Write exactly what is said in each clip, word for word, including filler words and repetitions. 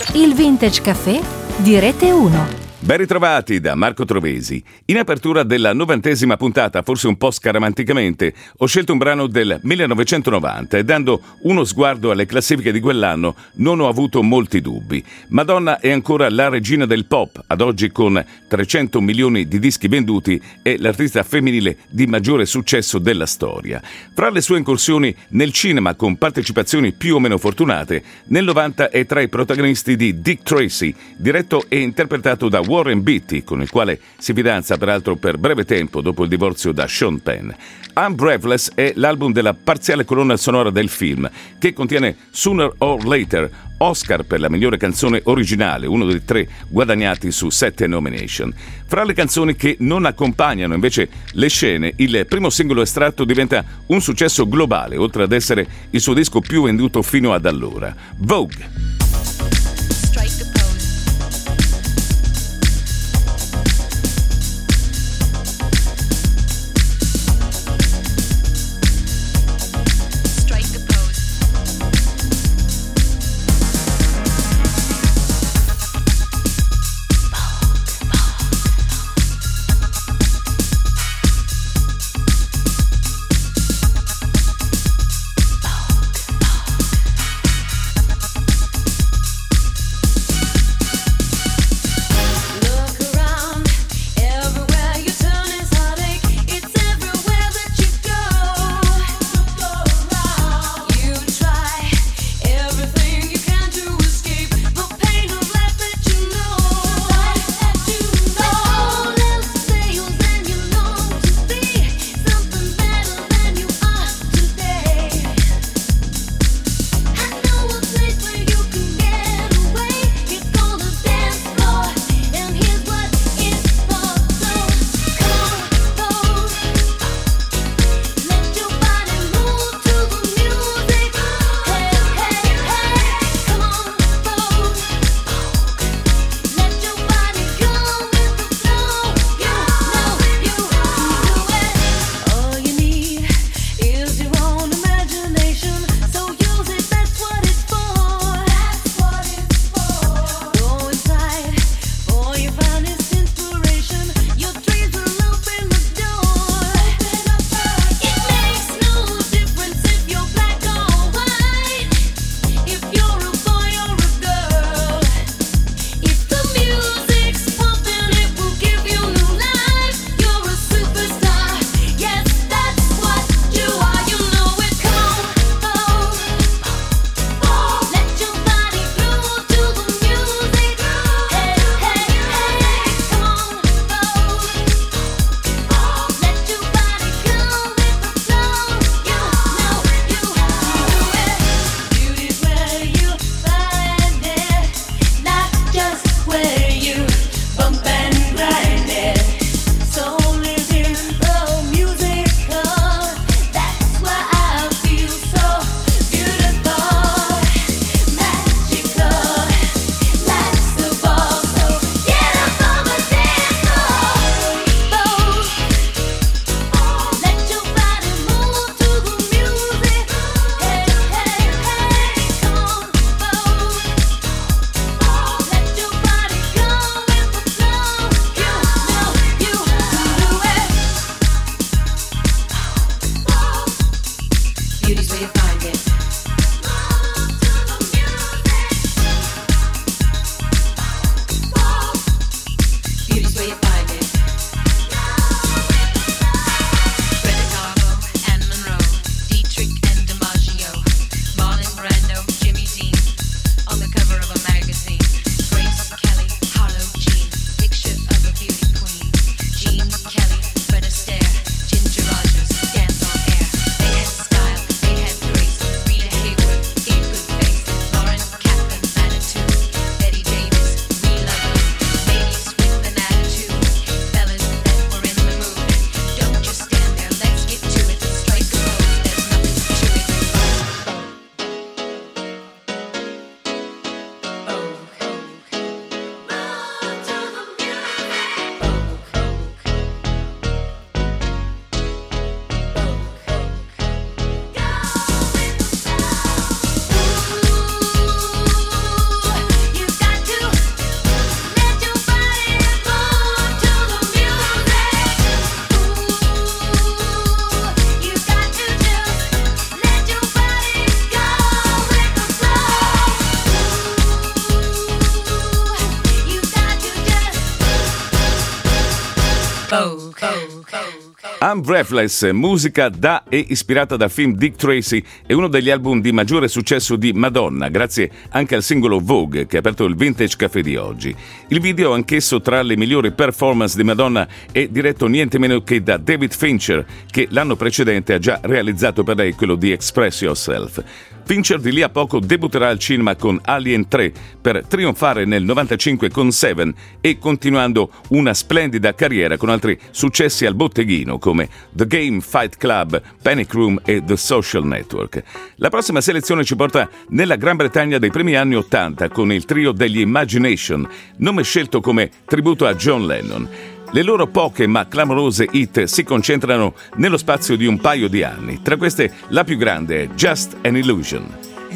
Il Vintage Café di Rete uno. Ben ritrovati da Marco Trovesi. In apertura della novantesima puntata, forse un po' scaramanticamente, ho scelto un brano del millenovecentonovanta e dando uno sguardo alle classifiche di quell'anno non ho avuto molti dubbi. Madonna è ancora la regina del pop, ad oggi con trecento milioni di dischi venduti è l'artista femminile di maggiore successo della storia. Fra le sue incursioni nel cinema con partecipazioni più o meno fortunate, nel novanta è tra i protagonisti di Dick Tracy, diretto e interpretato da Warren Beatty, con il quale si fidanza peraltro per breve tempo dopo il divorzio da Sean Penn. I'm Breathless è l'album della parziale colonna sonora del film, che contiene Sooner or Later, Oscar per la migliore canzone originale, uno dei tre guadagnati su sette nomination. Fra le canzoni che non accompagnano invece le scene, il primo singolo estratto diventa un successo globale, oltre ad essere il suo disco più venduto fino ad allora. Vogue. I'm Breathless, musica da e ispirata dal film Dick Tracy, è uno degli album di maggiore successo di Madonna, grazie anche al singolo Vogue che ha aperto il Vintage Café di oggi. Il video, anch'esso tra le migliori performance di Madonna, è diretto niente meno che da David Fincher, che l'anno precedente ha già realizzato per lei quello di Express Yourself. Fincher di lì a poco debutterà al cinema con Alien tre per trionfare nel novantacinque con Seven e continuando una splendida carriera con altri successi al botteghino come The Game, Fight Club, Panic Room e The Social Network. La prossima selezione ci porta nella Gran Bretagna dei primi anni Ottanta con il trio degli Imagination, nome scelto come tributo a John Lennon. Le loro poche ma clamorose hit si concentrano nello spazio di un paio di anni. Tra queste la più grande è Just an Illusion.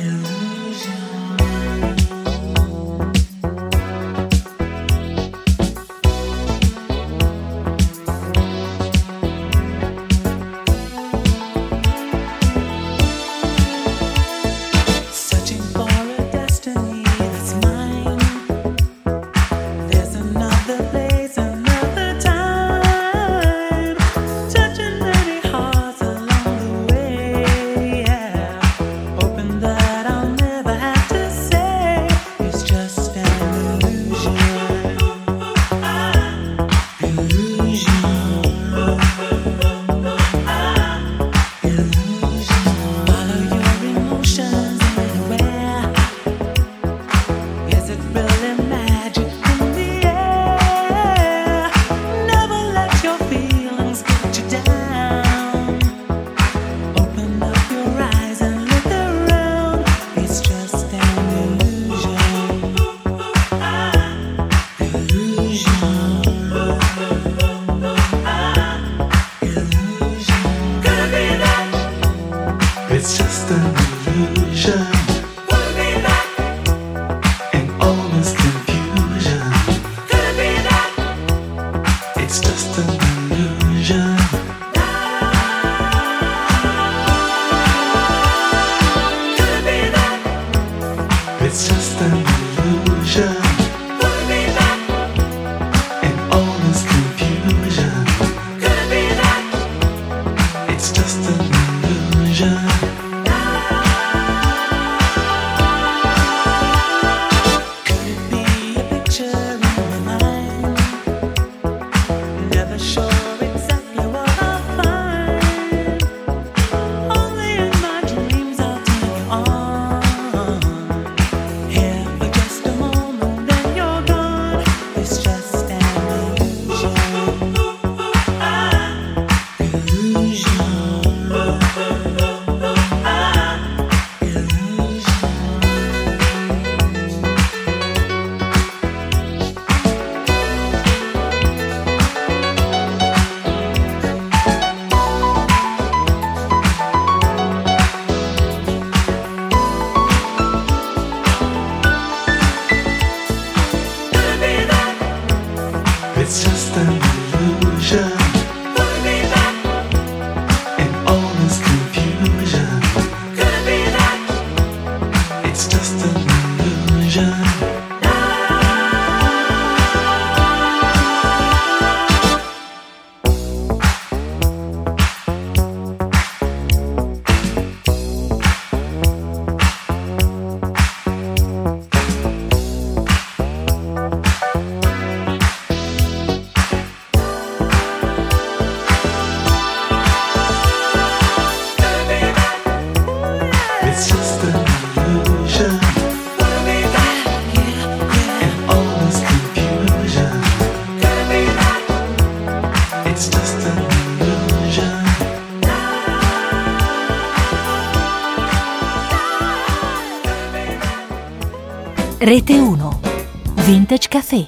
Rete uno Vintage Café.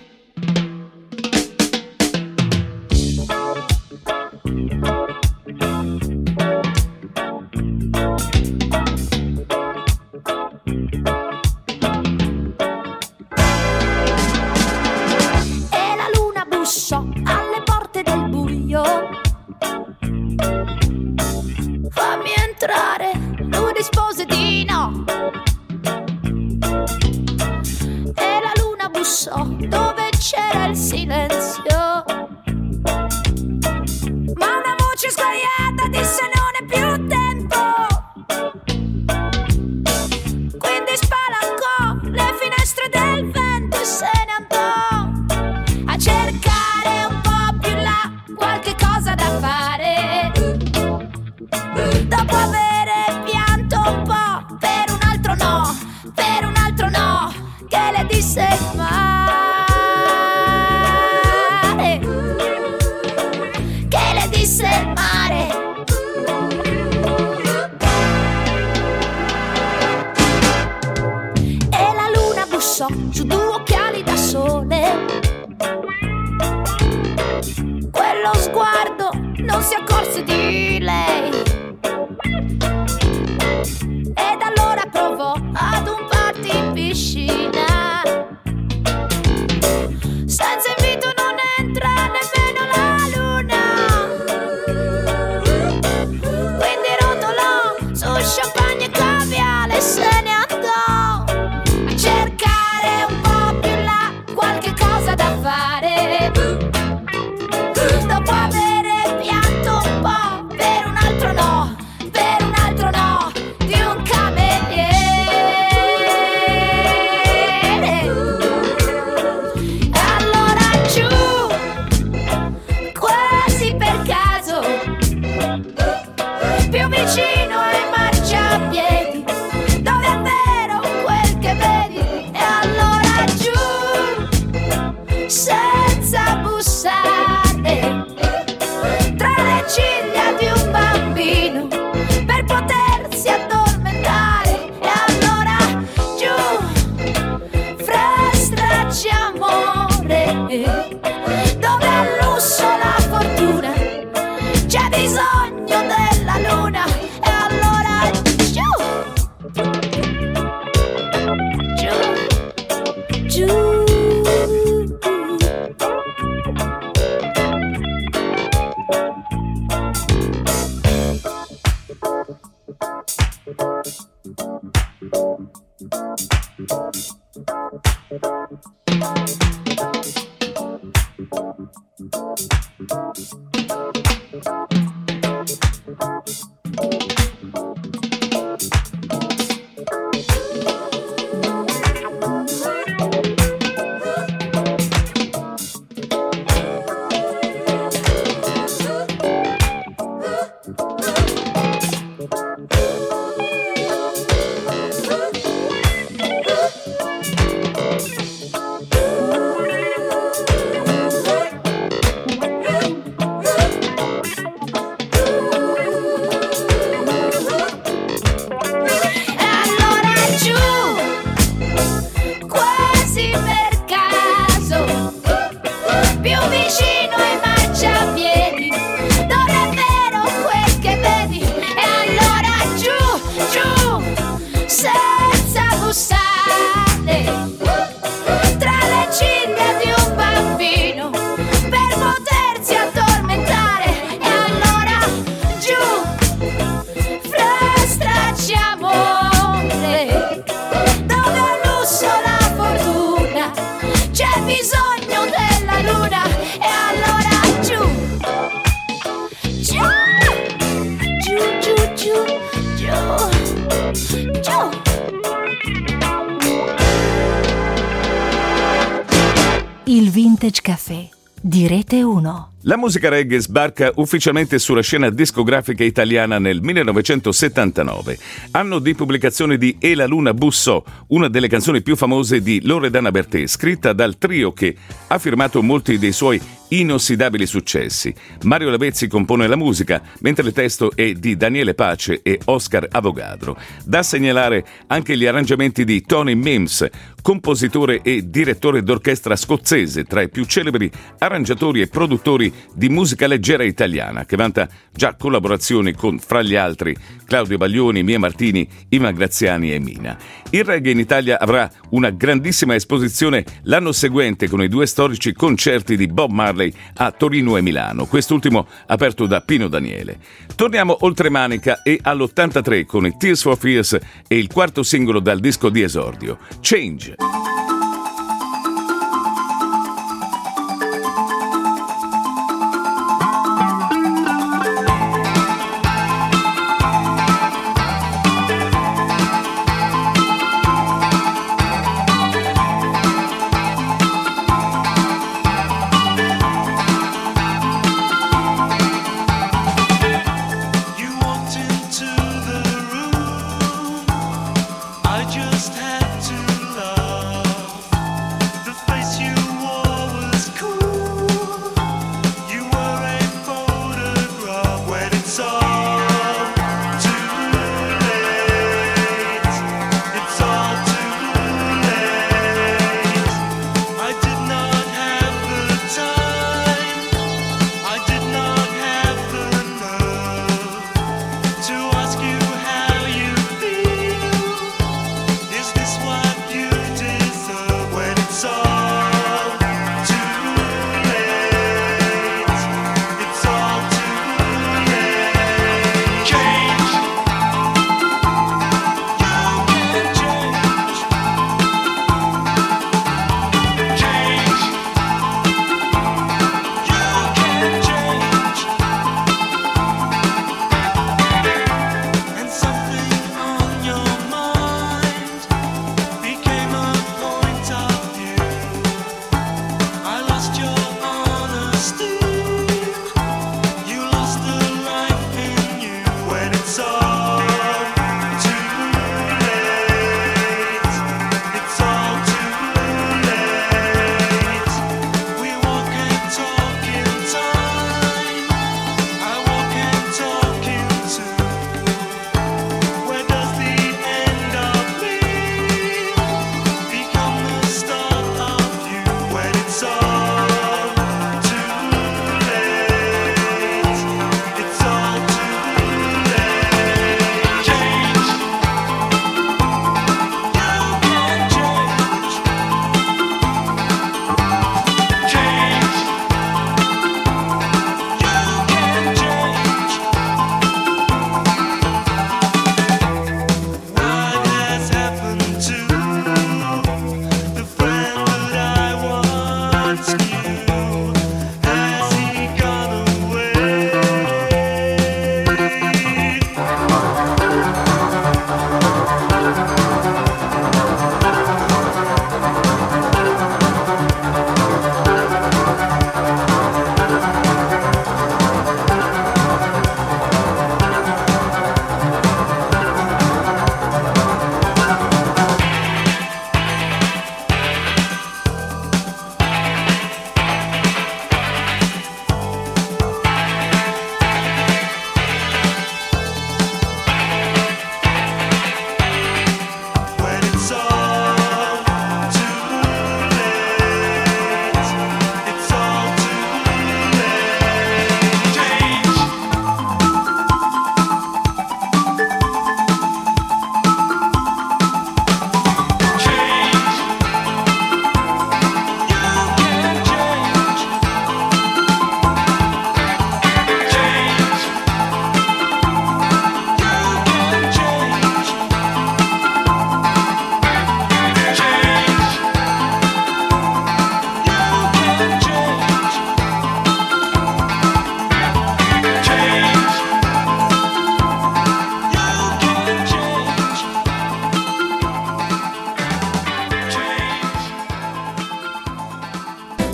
E la luna bussò alle porte del buio. Fammi entrare, lui rispose di no. E la luna bussò disse il mare, che le disse il mare. E la luna bussò su due occhiali da sole, quello sguardo non si accorse di lei, ed allora provò ad un party in piscina, senza invito non entra nemmeno la luna, quindi rotolò su champagne e caviale e se ne andò a cercare un po' più in là qualche cosa da fare, dopo avere pianto un po' per un altro no, per un altro no di un cameriere. Allora giù, quasi per caso, più vicino ai marciapiedi, dove è vero quel che vedi. E allora giù, senza bussare, tra le ciglia di un bambino, per potersi addormentare. E allora giù, fra stracci amore, dove al lusso la fortuna c'è bisogno della luna. E allora giù, giù, giù. Il Vintage Café di Rete uno. La musica reggae sbarca ufficialmente sulla scena discografica italiana nel millenovecentosettantanove, anno di pubblicazione di E la luna bussò, una delle canzoni più famose di Loredana Bertè, scritta dal trio che ha firmato molti dei suoi inossidabili successi. Mario Lavezzi compone la musica, mentre il testo è di Daniele Pace e Oscar Avogadro. Da segnalare anche gli arrangiamenti di Tony Mims, compositore e direttore d'orchestra scozzese, tra i più celebri arrangiatori e produttori di musica leggera italiana, che vanta già collaborazioni con, fra gli altri, Claudio Baglioni, Mia Martini, Ima Graziani e Mina. Il reggae in Italia avrà una grandissima esposizione l'anno seguente con i due storici concerti di Bob Marley a Torino e Milano, quest'ultimo aperto da Pino Daniele. Torniamo oltre Manica e all'ottantatré con i Tears for Fears e il quarto singolo dal disco di esordio, Change. I just had to love.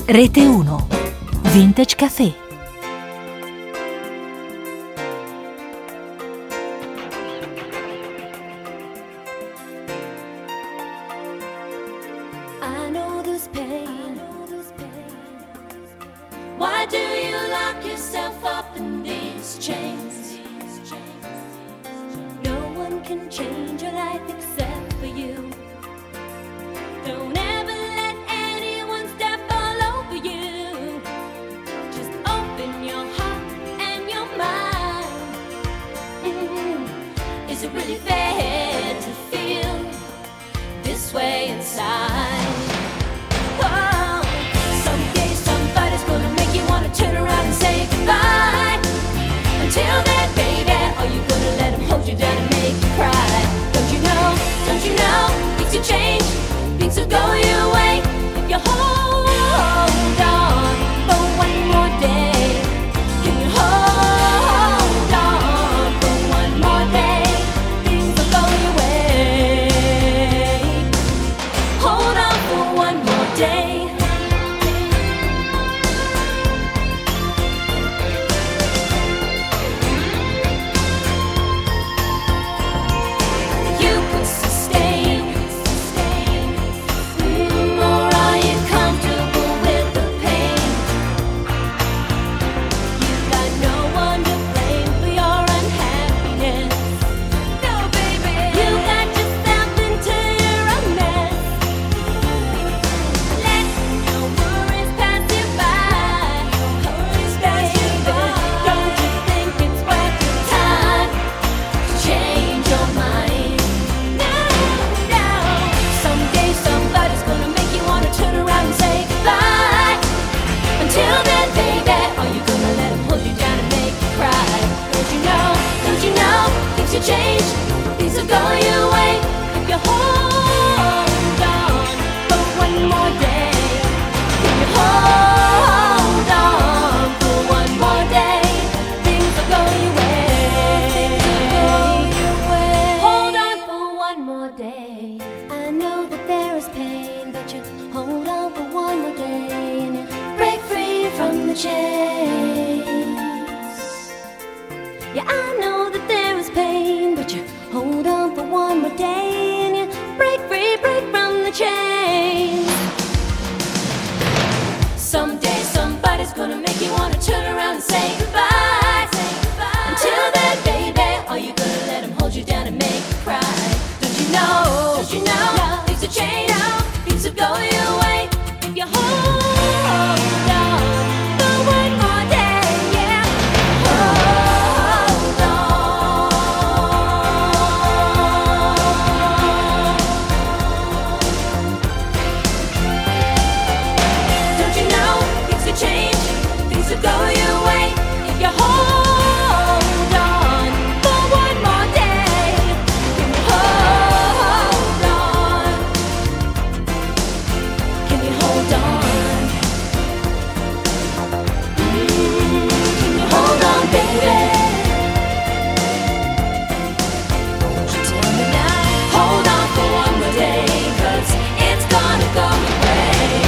Rete uno. Vintage Café. Why do you lock yourself up in these chains? No one can change your life except for you. Don't ever let anyone step all over you. Just open your heart and your mind. Mm-hmm. Is it really fair to feel this way inside? Oh, someday somebody's gonna make you wanna turn around and say goodbye. Until then, baby, are you gonna let him hold you down and make you cry? Don't you know, don't you know, things will change, things will go your way if you hold on for one more day. Can you hold on for one more day? Things will go your way. Hold on for one more day. Change, things will go your way if you hold on for one more day. If you hold on for one more day, things will go your way. Hold on for one more day. I know that there is pain, but you hold on for one more day and you break free from the chains. Yeah, I know that there is pain, but you hold on for one more day and you break free, break from the chains. Someday somebody's gonna make you wanna turn around and say goodbye. Say goodbye. Until then, baby, are you gonna let him hold you down and make you cry? Don't you know, don't you know, no. Things will change, no. Things will go your way if you hold on for one more day, yeah. Hold on. Don't you know, things will change, things will go your way if you hold on for one more day. Can you hold on? Can you hold on? Mm, can you hold on, baby? Won't you tell me now? Hold on for one more day, 'cause it's gonna go your way.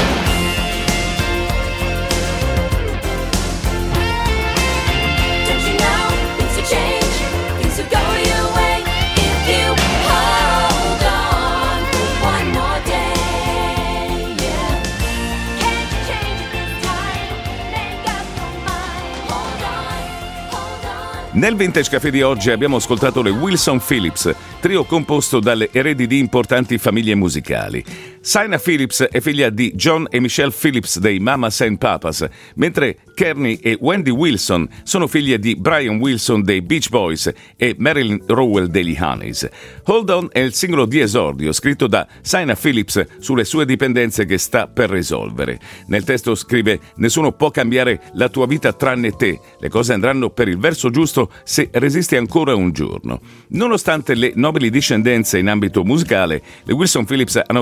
Don't you know, things will change, things will go your way if you hold on for one more day, yeah. Can't you change it this time? Make up your mind. Hold on, hold on. Nel Vintage Café di oggi abbiamo ascoltato le Wilson Phillips, trio composto dalle eredi di importanti famiglie musicali. Saina Phillips è figlia di John e Michelle Phillips dei Mamas and Papas, mentre Kearney e Wendy Wilson sono figlie di Brian Wilson dei Beach Boys e Marilyn Rowell degli Honeys. Hold On è il singolo di esordio scritto da Saina Phillips sulle sue dipendenze che sta per risolvere. Nel testo scrive: nessuno può cambiare la tua vita tranne te, le cose andranno per il verso giusto se resisti ancora un giorno. Nonostante le nobili discendenze in ambito musicale, le Wilson Phillips hanno dovuto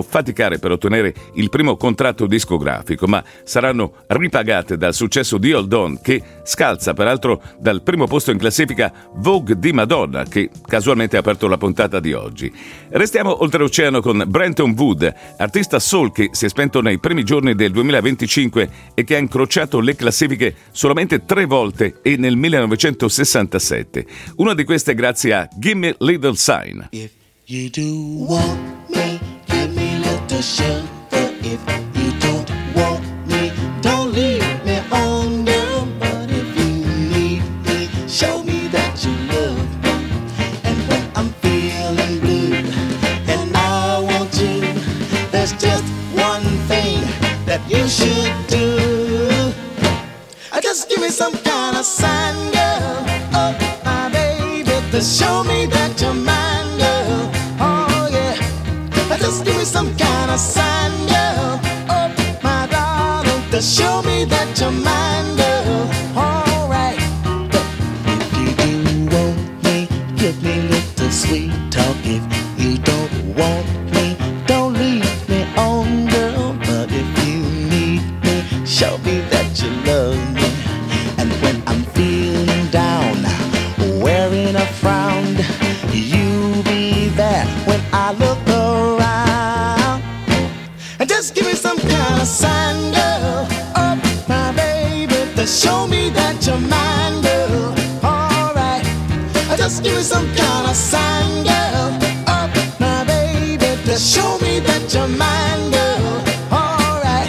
faticare per ottenere il primo contratto discografico, ma saranno ripagate dal successo di Hold On, che scalza peraltro dal primo posto in classifica Vogue di Madonna, che casualmente ha aperto la puntata di oggi. Restiamo oltreoceano con Brenton Wood, artista soul che si è spento nei primi giorni del duemilaventicinque e che ha incrociato le classifiche solamente tre volte e nel millenovecentosessantasette. Una di queste grazie a Gimme Little Sign. If you do want me, give me little sugar. If you don't want me, don't leave me on down. But if you need me, show me that you love me. And when I'm feeling blue and I want you, there's just one thing that you should do. Just give me some kind of sign, girl. Oh, my baby, to show me that you're mine, girl. Oh, yeah. Just give me some kind of sign, girl. Oh, my darling, to show me that you're mine, girl. All right. If you do want me, give me little sweet talk. If you don't want me, don't leave me on, girl. But if you need me, show me that you love me. And when I'm feeling down, wearing a frown, you be there when I look around. And just give me some kind of sign, girl. Oh, my baby, to show me that you're mine, girl. All right. Just give me some kind of sign, girl. Oh, my baby, to show me that you're mine, girl. All right.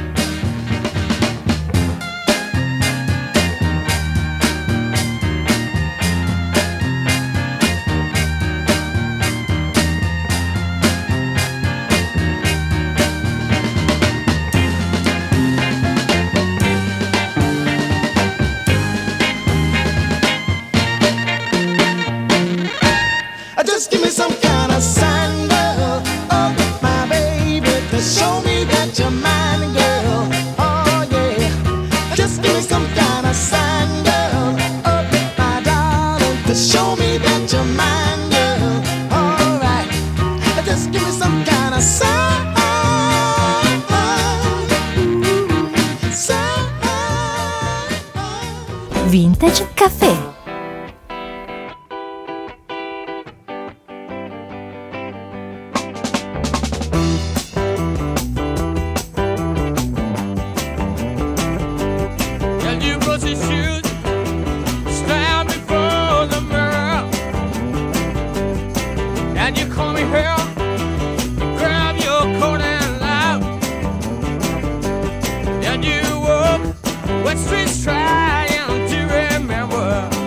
Just give me some kind of sign, girl. Oh, my baby, to show me that you're mine, girl. Oh, yeah. Just give me some kind of sign, girl. Oh, my darling, to show me that you're mine, girl. All right. Just give me some kind of sign. Sign. Vintage Caffè. Streets trying to remember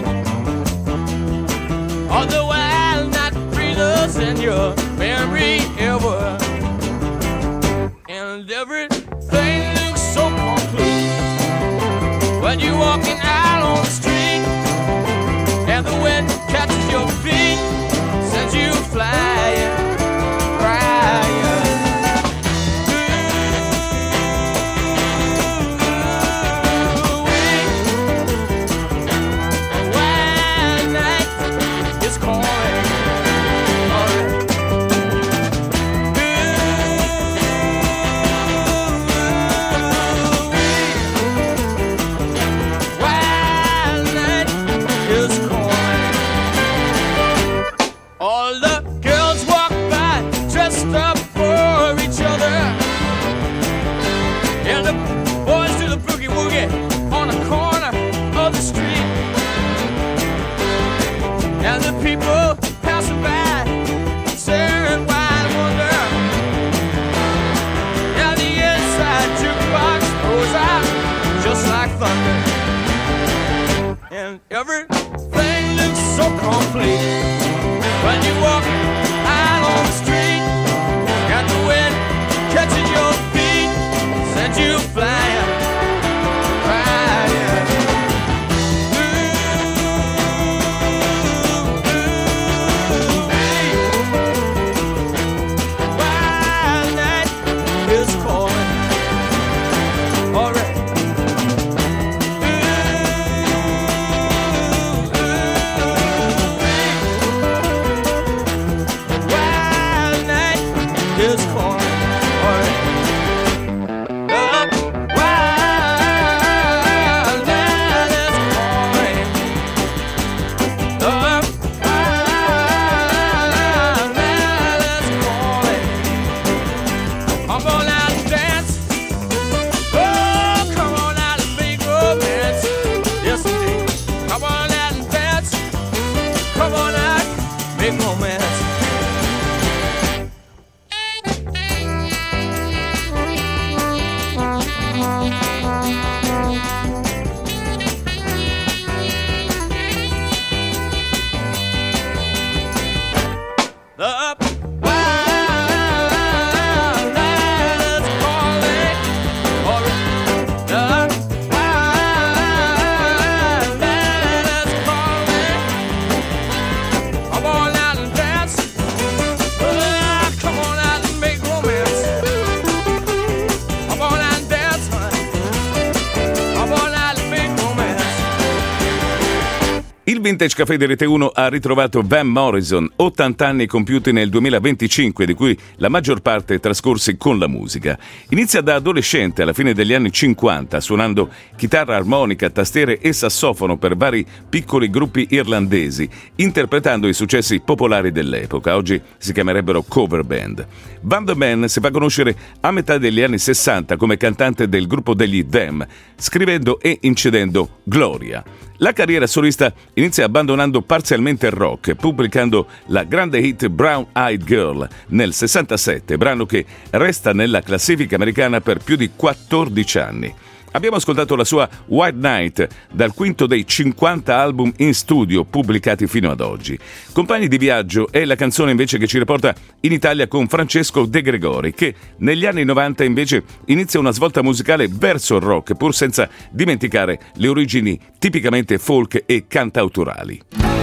Vintage Café di Rete uno ha ritrovato Van Morrison, ottanta anni compiuti nel duemilaventicinque, di cui la maggior parte trascorsi con la musica. Inizia da adolescente alla fine degli anni cinquanta, suonando chitarra, armonica, tastiere e sassofono per vari piccoli gruppi irlandesi, interpretando i successi popolari dell'epoca. Oggi si chiamerebbero cover band. Van the Man si fa conoscere a metà degli anni sessanta come cantante del gruppo degli Them, scrivendo e incedendo Gloria. La carriera solista inizia abbandonando parzialmente il rock, pubblicando la grande hit Brown Eyed Girl nel sessantasette, brano che resta nella classifica americana per più di quattordici anni. Abbiamo ascoltato la sua White Night, dal quinto dei cinquanta album in studio pubblicati fino ad oggi. Compagni di viaggio è la canzone invece che ci riporta in Italia con Francesco De Gregori, che negli anni novanta invece inizia una svolta musicale verso il rock, pur senza dimenticare le origini tipicamente folk e cantautorali.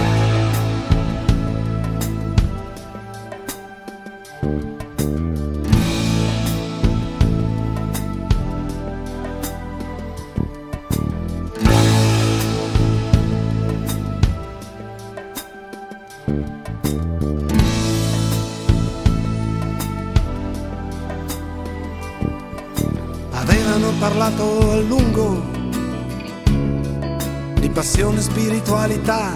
Avevano parlato a lungo di passione e spiritualità,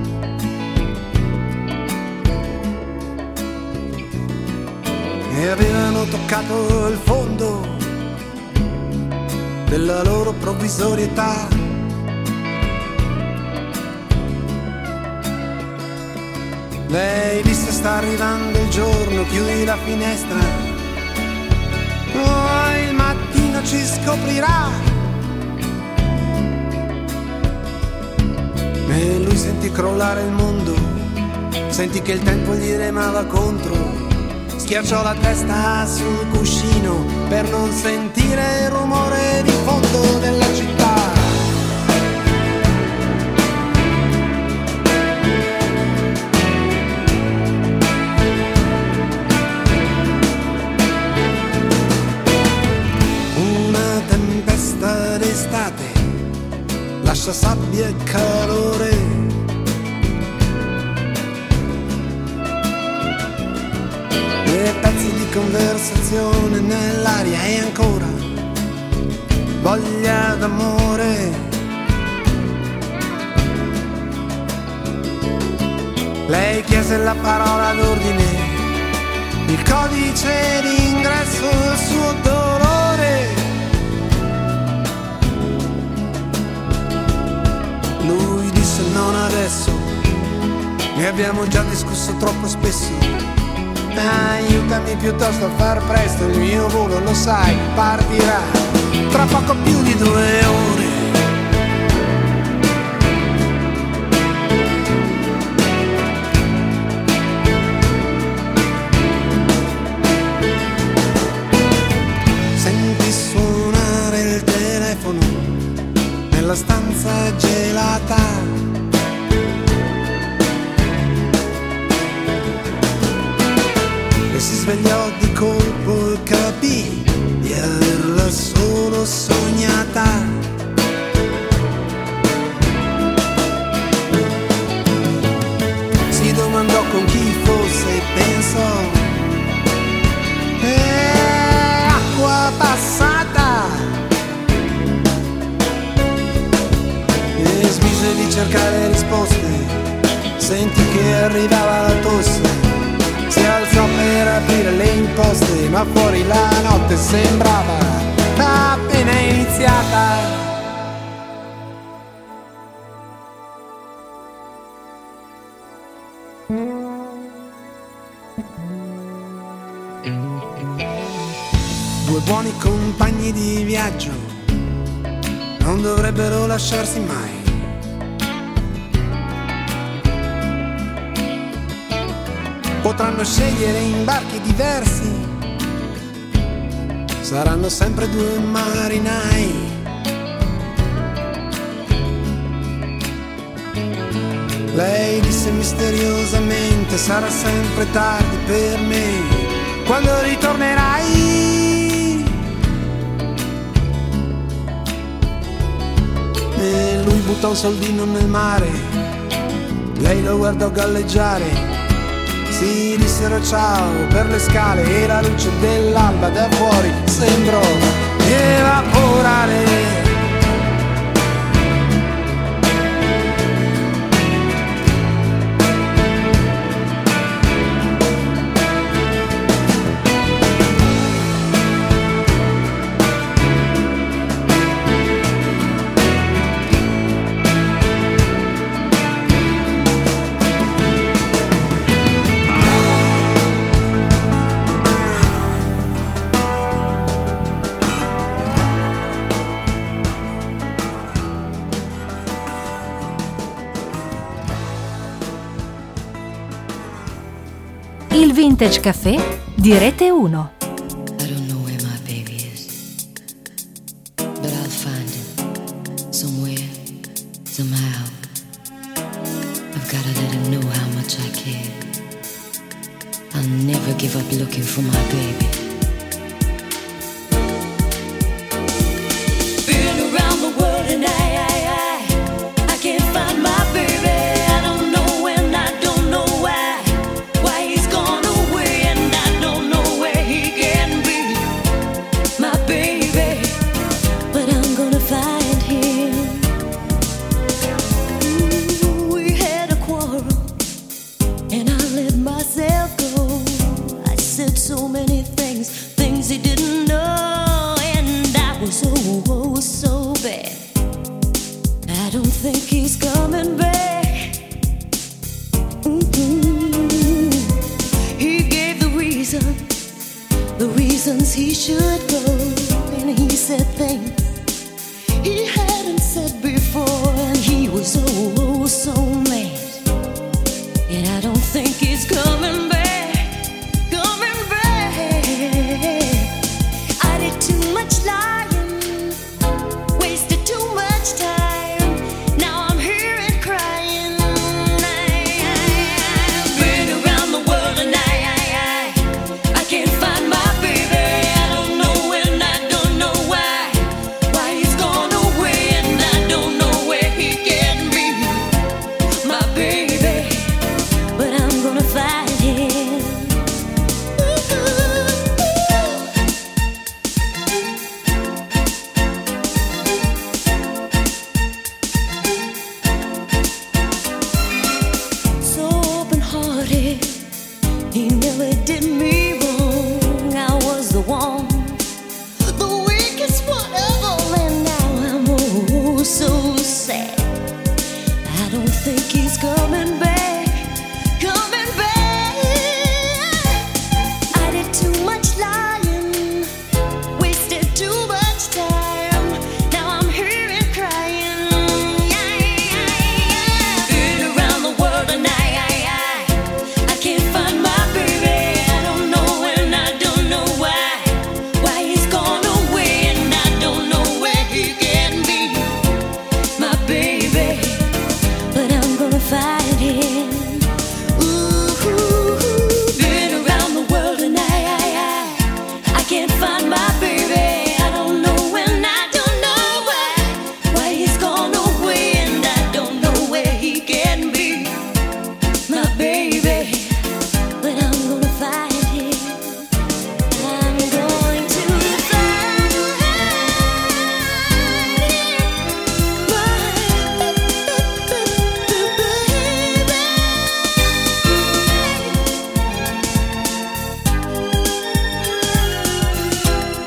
e avevano toccato il fondo della loro provvisorietà. Lei disse: sta arrivando il giorno, chiudi la finestra, poi il mattino ci scoprirà. E lui sentì crollare il mondo, sentì che il tempo gli remava contro, schiacciò la testa sul cuscino per non sentire il rumore di fondo della città. Una tempesta d'estate lascia sabbia e calore, e pezzi di conversazione nell'aria, e ancora voglia d'amore. Lei chiese la parola d'ordine, il codice d'ingresso del suo dolore. Lui disse: non adesso, ne abbiamo già discusso troppo spesso, aiutami piuttosto a far presto, il mio volo, lo sai, partirà tra poco più di due ore. Senti suonare il telefono nella stanza gelata, e si svegliò di colpo e capì di averla solo sognata. Si domandò con chi fosse e pensò: è acqua passata. E smise di cercare risposte, sentì che arrivava la tosse, si alzò per aprire le imposte, ma fuori la notte sembrava appena iniziata. Due buoni compagni di viaggio non dovrebbero lasciarsi mai. Potranno scegliere imbarchi diversi, saranno sempre due marinai. Lei disse misteriosamente: sarà sempre tardi per me quando ritornerai. E lui buttò un soldino nel mare Lei lo guardò galleggiare, si dissero ciao per le scale e la luce dell'alba da fuori sembrò evaporare. Il Vintage Caffè di Rete uno. I don't know where my baby is, but I'll find him somewhere, somehow. I've gotta let him know how much I care. I'll never give up looking for my baby. Been around the world and I, I, I, I can't find my baby. I don't know when, I don't know why. Why he's gone away and I don't know where he can be. My baby, but I'm gonna find him. Ooh, we had a quarrel and I let myself go. I said so many things, things he didn't know, and I was oh, oh so bad. I don't think he's coming back. Mm-hmm. He gave the reason, the reasons he should go, and he said things he hadn't said before, and he was oh, oh so mad. And I don't think he's coming back, coming back. I did too much lying, wasted too much time. Now I'm here and crying. I've been around the world and I, I, I, I can't find my baby. I don't know when, I don't know why. Why he's gone away and I don't know where he can be. My baby, but I'm gonna find him. So open-hearted, he never did me wrong. I was the one, the weakest one of all, and now I'm oh so sad. I don't think he's coming back, coming back. I did too much lying, wasted too much time. Now I'm here and crying. Been around the world and I, I, I, I can't find my baby. I don't know when, I don't know why. Why he's gone away and I don't know where he can be. My baby, but I'm gonna find him. Ooh, been around the world and I, I, I, I can't find my baby. I don't know when, I don't know why. Why he's gone away and I don't know where he can be. My baby, but I'm gonna find him. I'm going to find my baby.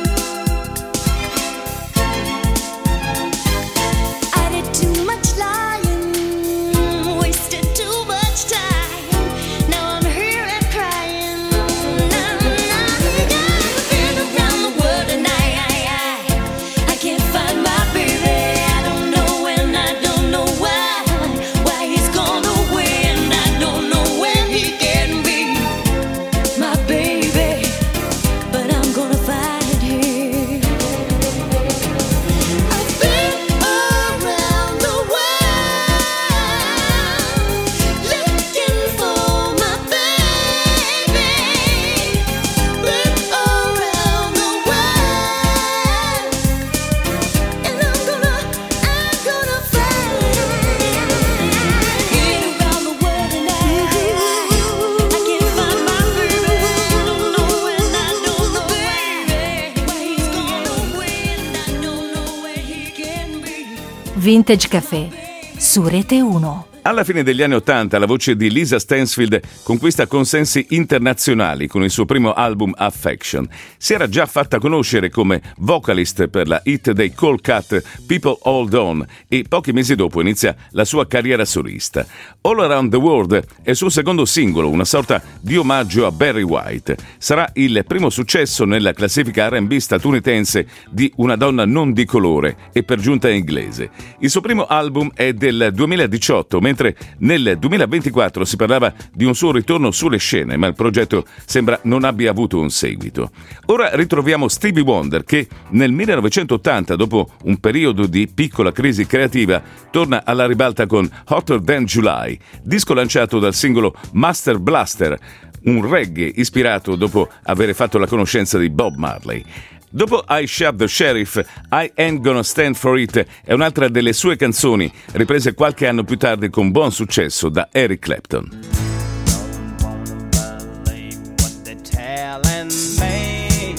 Vintage Café su Rete uno. Alla fine degli anni Ottanta la voce di Lisa Stansfield conquista consensi internazionali con il suo primo album Affection. Si era già fatta conoscere come vocalist per la hit dei Cold Cut People Hold On e pochi mesi dopo inizia la sua carriera solista. All Around the World è il suo secondo singolo, una sorta di omaggio a Barry White. Sarà il primo successo nella classifica R and B statunitense di una donna non di colore e per giunta inglese. Il suo primo album è del duemiladiciotto, mentre nel duemilaventiquattro si parlava di un suo ritorno sulle scene, ma il progetto sembra non abbia avuto un seguito. Ora ritroviamo Stevie Wonder che nel millenovecentottanta, dopo un periodo di piccola crisi creativa, torna alla ribalta con Hotter Than July, disco lanciato dal singolo Master Blaster, un reggae ispirato dopo aver fatto la conoscenza di Bob Marley. Dopo I Shot the Sheriff, I Ain't Gonna Stand For It è un'altra delle sue canzoni, riprese qualche anno più tardi con buon successo da Eric Clapton. Don't wanna believe what they're telling me.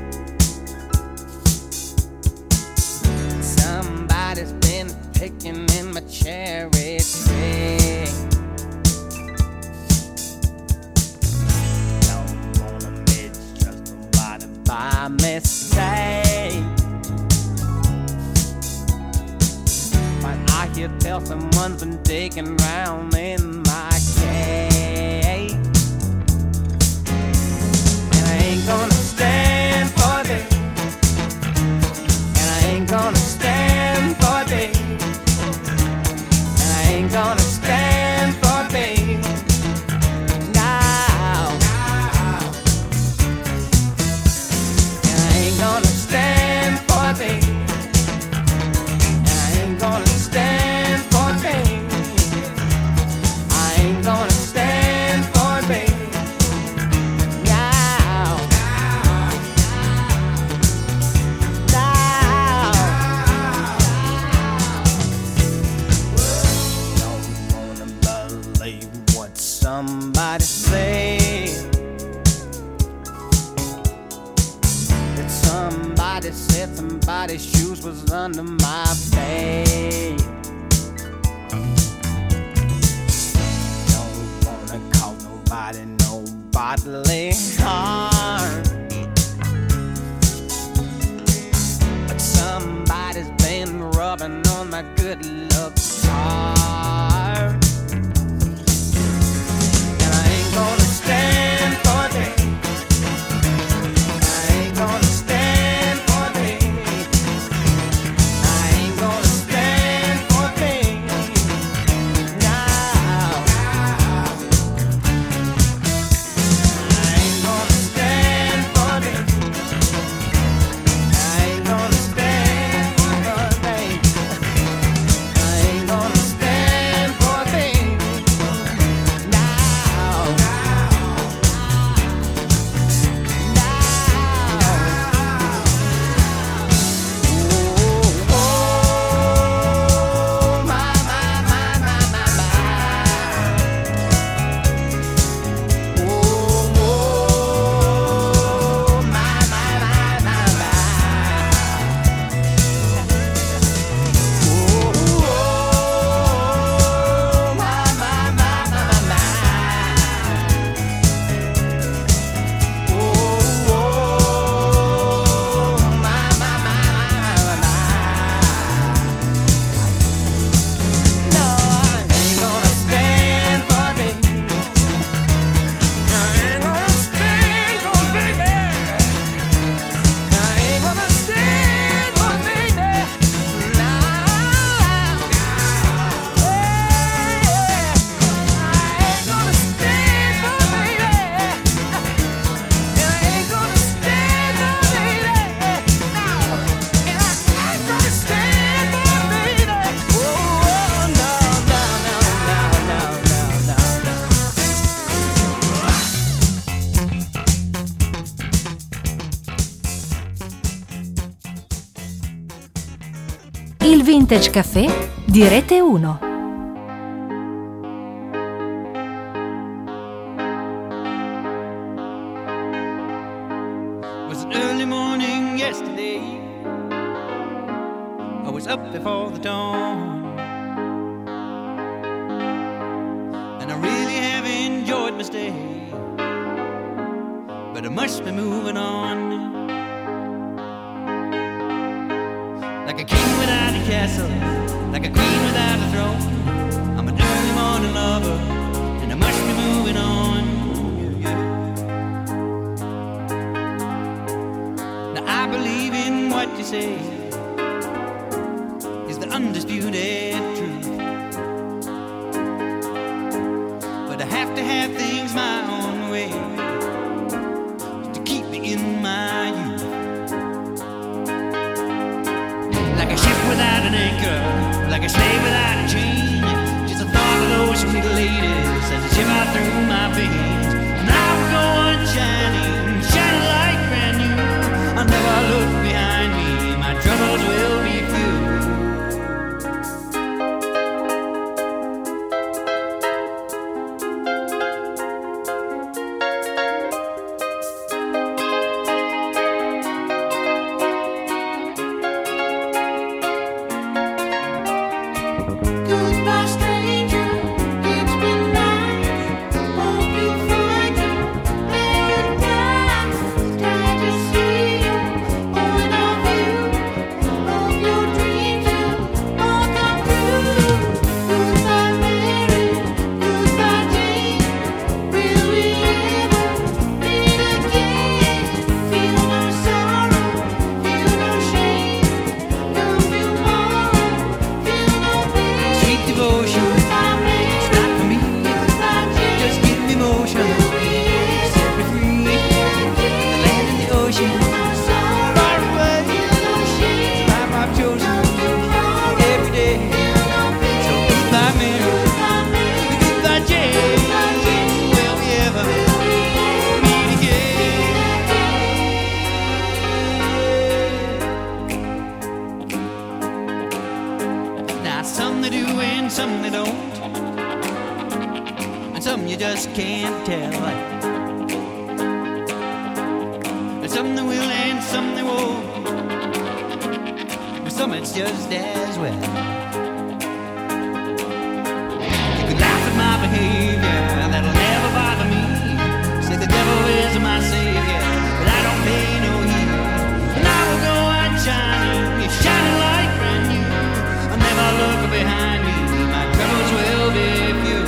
Somebody's been picking in my cherry tree. Don't wanna mistrust nobody by mistake. But I hear tell someone's been digging round in my cave, and I ain't gonna stand for this, and I ain't gonna stand for this, and I ain't gonna stand for this. Now, and I ain't gonna stand for this, and I ain't gonna stand for this. I ain't gonna stand for this. Now, now, don't wanna believe what somebody said. That somebody said somebody's shoes was under my bed. Don't wanna cause nobody no bodily harm, but somebody's been rubbing on my good luck charm, and I ain't gonna stand for this. I ain't gonna stand for this. I ain't gonna stand for this. Now, I ain't gonna stand for this. I ain't gonna stand for this. I ain't gonna stand for this. Now, Il Vintage Café di Rete uno. Was an early morning yesterday. I was up before the dawn, and I really have enjoyed my stay, but I must be moving on. Like a king without a castle, like a queen without a throne, I'm an early morning lover, and I must be moving on. Now I believe in what you say is the undisputed truth, but I have to have things my own way to keep me in my youth. Like a ship without an anchor, like a slave without a chain, just a thought of those sweet ladies as they shiver through my veins. And I will go on shining, shining like brand new. I'll never look behind me, my troubles will be few. Goodbye, stranger. It's been nice. Hope you find your paradise. Glad to see you. Point of view. Hope your dreams will all come true. Goodbye, Mary. Goodbye, Jane. Will we ever meet again? Feel no sorrow. Feel no shame. No tomorrow. Feel no pain. Sweet devotion, it's not for me. Just give me motion, set me free. The land and the ocean, far away. It's life I've chosen every day. So goodbye, Mary, goodbye, Jane. Will we ever meet again? Now some they do and some they don't, and some you just can't tell. And some they will and some they won't, but some it's just as well. You can laugh at my behavior, that'll never bother me. Say the devil is my savior, but I don't pay no heed. And I will go on shining, shining like brand new. I'll never look behind me, my troubles will be few.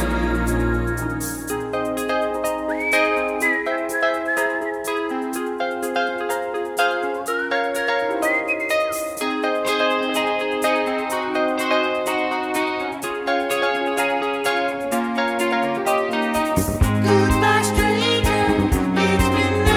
Goodbye, stranger. It's been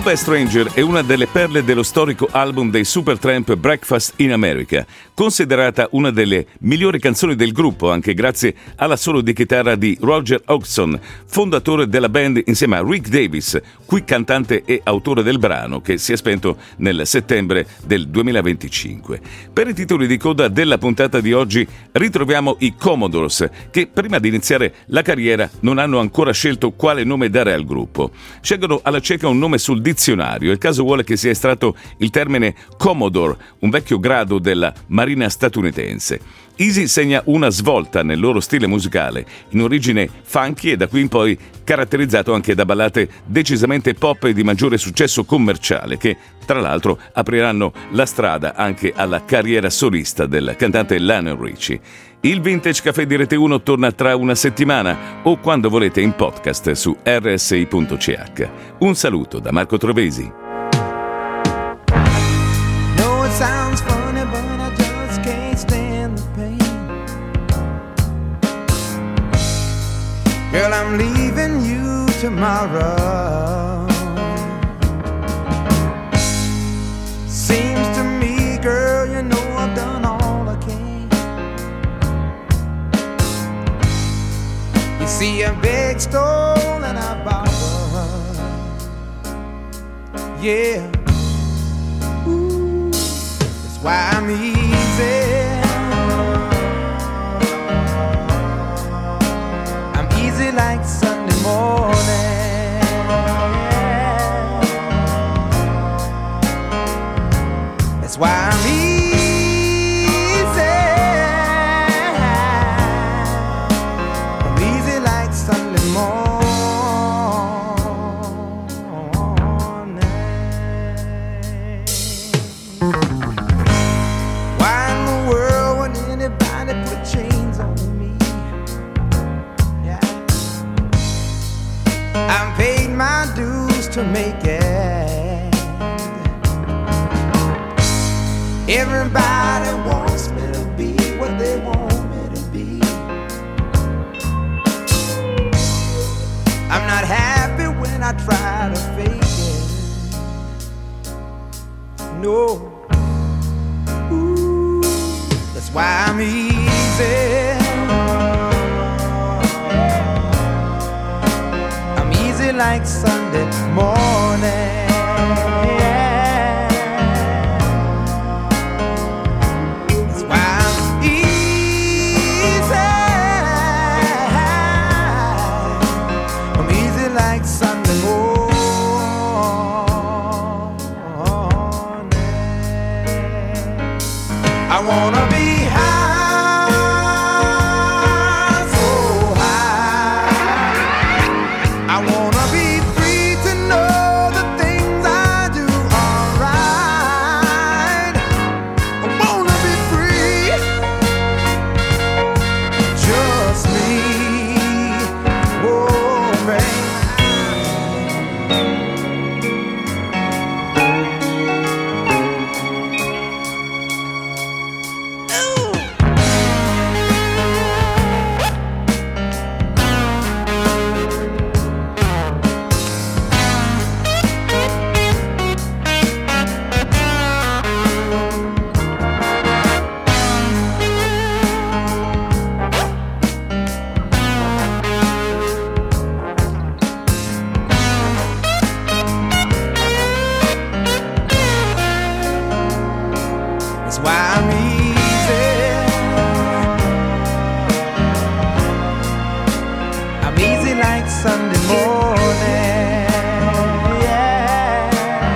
Goodbye Stranger è una delle perle dello storico album dei Supertramp Breakfast in America, considerata una delle migliori canzoni del gruppo anche grazie alla solo di chitarra di Roger Hodgson, fondatore della band insieme a Rick Davis, qui cantante e autore del brano che si è spento nel settembre del duemilaventicinque. Per i titoli di coda della puntata di oggi ritroviamo i Commodores, che prima di iniziare la carriera non hanno ancora scelto quale nome dare al gruppo. Scelgono alla cieca un nome sul dizionario. Il caso vuole che sia estratto il termine Commodore, un vecchio grado della Marina statunitense. Easy segna una svolta nel loro stile musicale, in origine funky e da qui in poi caratterizzato anche da ballate decisamente pop e di maggiore successo commerciale che, tra l'altro, apriranno la strada anche alla carriera solista del cantante Lionel Richie. Il Vintage Café di Rete uno torna tra una settimana o quando volete in podcast su erre esse i punto ci acca. Un saluto da Marco Trovesi. No, it sounds funny, but I just can't stand the pain. Girl, I'm leaving you tomorrow. Seems to me, girl, you know I've done all I can. You see, I beg, stole, and I borrowed. Yeah. Ooh, that's why I'm easy. I'm easy like Sunday morning. That's why I'm easy. I'm easy like Sunday morning. Why in the world would anybody put chains on me? Yeah. I've paid my dues to make it. Everybody wants me to be what they want me to be. I'm not happy when I try to fake it. No. Ooh, that's why I'm easy. I'm easy like Sunday morning. That's why I'm easy. I'm easy like Sunday morning. I wanna be high, so high. I wanna be free to know the things I do are right. I wanna be free, just me, oh baby. That's why I'm easy. I'm easy like Sunday morning. Yeah.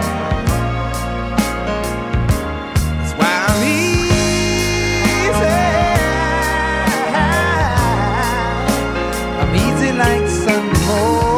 That's why I'm easy. I'm easy like Sunday morning.